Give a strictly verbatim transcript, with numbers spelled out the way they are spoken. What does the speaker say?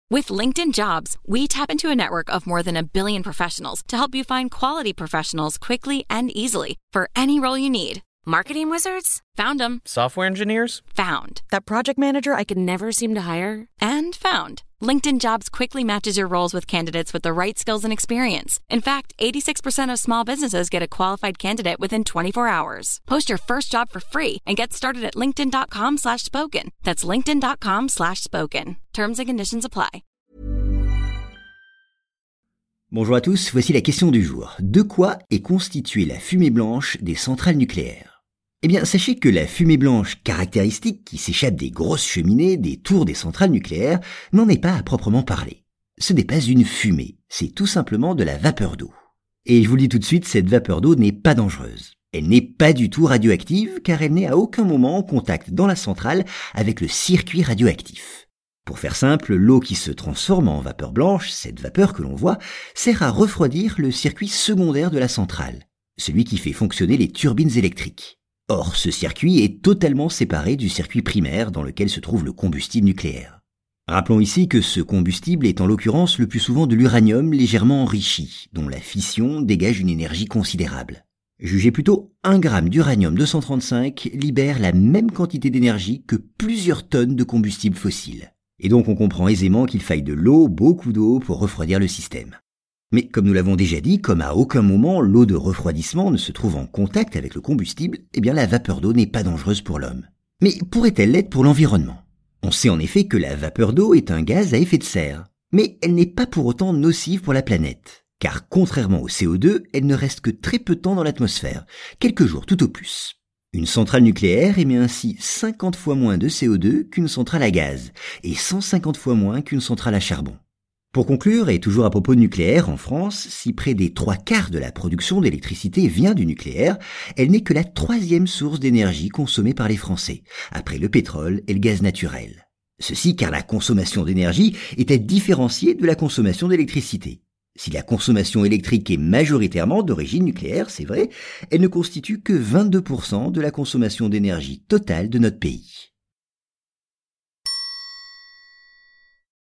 With LinkedIn Jobs, we tap into a network of more than a billion professionals to help you find quality professionals quickly and easily for any role you need. Marketing wizards? Found them. Software engineers? Found. That project manager I could never seem to hire? And found. LinkedIn Jobs quickly matches your roles with candidates with the right skills and experience. In fact, eighty-six percent of small businesses get a qualified candidate within twenty-four hours. Post your first job for free and get started at linkedin.com slash spoken. That's linkedin.com slash spoken. Terms and conditions apply. Bonjour à tous, voici la question du jour. De quoi est constituée la fumée blanche des centrales nucléaires ? Eh bien, sachez que la fumée blanche caractéristique qui s'échappe des grosses cheminées, des tours des centrales nucléaires, n'en est pas à proprement parler. Ce n'est pas une fumée, c'est tout simplement de la vapeur d'eau. Et je vous le dis tout de suite, cette vapeur d'eau n'est pas dangereuse. Elle n'est pas du tout radioactive car elle n'est à aucun moment en contact dans la centrale avec le circuit radioactif. Pour faire simple, l'eau qui se transforme en vapeur blanche, cette vapeur que l'on voit, sert à refroidir le circuit secondaire de la centrale, celui qui fait fonctionner les turbines électriques. Or, ce circuit est totalement séparé du circuit primaire dans lequel se trouve le combustible nucléaire. Rappelons ici que ce combustible est en l'occurrence le plus souvent de l'uranium légèrement enrichi, dont la fission dégage une énergie considérable. Jugez plutôt, un gramme d'uranium deux cent trente-cinq libère la même quantité d'énergie que plusieurs tonnes de combustible fossile. Et donc on comprend aisément qu'il faille de l'eau, beaucoup d'eau, pour refroidir le système. Mais comme nous l'avons déjà dit, comme à aucun moment l'eau de refroidissement ne se trouve en contact avec le combustible, eh bien la vapeur d'eau n'est pas dangereuse pour l'homme. Mais pourrait-elle l'être pour l'environnement ? On sait en effet que la vapeur d'eau est un gaz à effet de serre, mais elle n'est pas pour autant nocive pour la planète, car contrairement au C O deux, elle ne reste que très peu de temps dans l'atmosphère, quelques jours tout au plus. Une centrale nucléaire émet ainsi cinquante fois moins de C O deux qu'une centrale à gaz, et cent cinquante fois moins qu'une centrale à charbon. Pour conclure, et toujours à propos de nucléaire, en France, si près des trois quarts de la production d'électricité vient du nucléaire, elle n'est que la troisième source d'énergie consommée par les Français, après le pétrole et le gaz naturel. Ceci car la consommation d'énergie est à différencier de la consommation d'électricité. Si la consommation électrique est majoritairement d'origine nucléaire, c'est vrai, elle ne constitue que vingt-deux pour cent de la consommation d'énergie totale de notre pays.